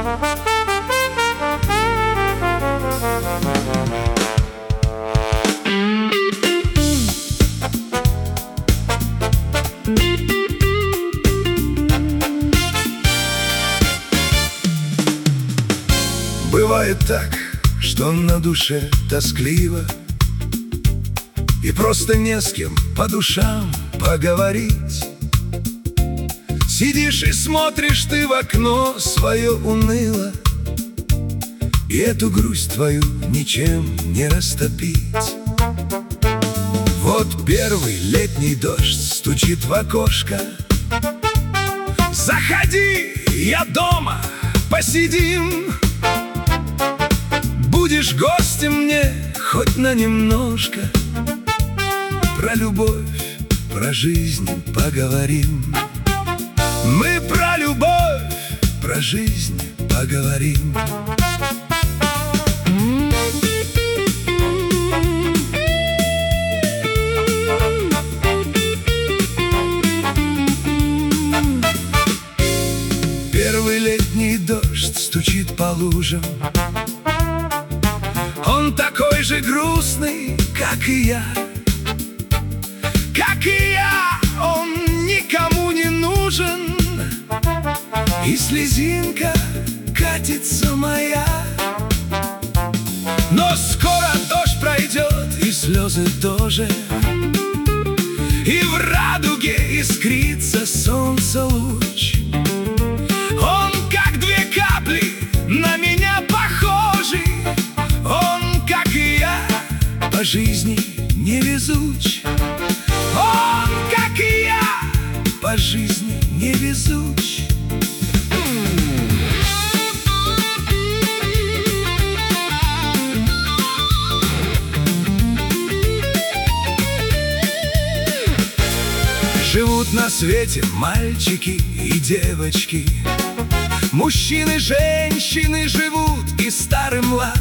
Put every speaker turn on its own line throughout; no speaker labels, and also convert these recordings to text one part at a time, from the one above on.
Бывает так, что на душе тоскливо, и просто не с кем по душам поговорить. Сидишь и смотришь ты в окно свое уныло, и эту грусть твою ничем не растопить. Вот первый летний дождь стучит в окошко. Заходи, я дома, посидим. Будешь гостем мне хоть на немножко. Про любовь, про жизнь поговорим. Мы про любовь, про жизнь поговорим. Первый летний дождь стучит по лужам. Он такой же грустный, как и я. Как и я, он никому не нужен. И слезинка катится моя. Но скоро дождь пройдет, и слезы тоже. И в радуге искрится солнце луч. Он как две капли на меня похожий. Он, как и я, по жизни невезуч. Он, как и я, по жизни невезуч. Живут на свете мальчики и девочки. Мужчины, женщины живут и старый млад.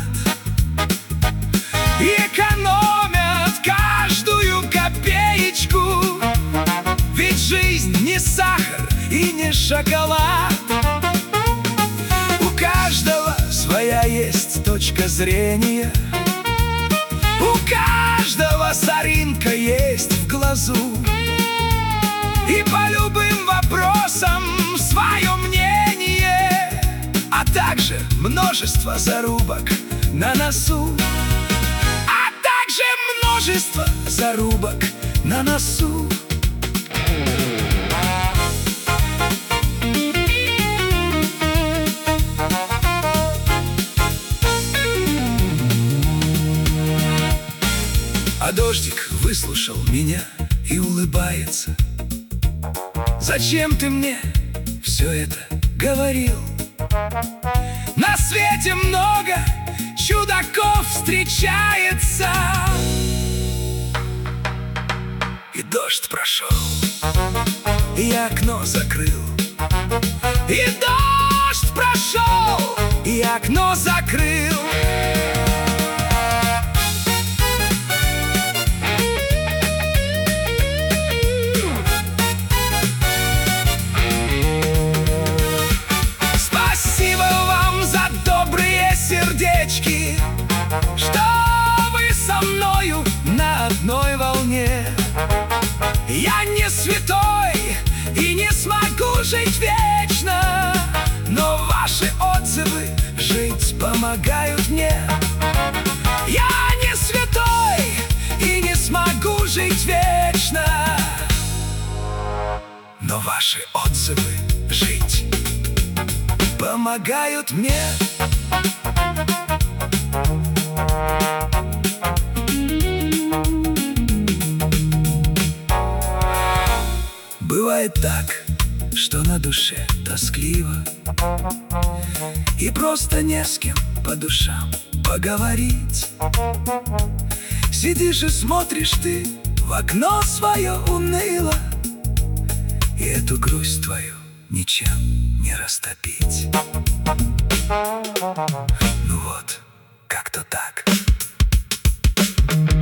И экономят каждую копеечку. Ведь жизнь не сахар и не шоколад. У каждого своя есть точка зрения. У каждого соринка есть в глазу. И по любым вопросам свое мнение, а также множество зарубок на носу. А также множество зарубок на носу. А дождик выслушал меня и улыбается. Зачем ты мне все это говорил? На свете много чудаков встречается. И дождь прошел, и я окно закрыл. И дождь прошел, и я окно закрыл. Что вы со мною на одной волне. Я не святой и не смогу жить вечно, но ваши отзывы жить помогают мне. Я не святой и не смогу жить вечно, но ваши отзывы жить помогают мне. Бывает так, что на душе тоскливо, и просто не с кем по душам поговорить. Сидишь и смотришь ты в окно свое уныло, и эту грусть твою ничем не растопить. Ну вот, как-то так.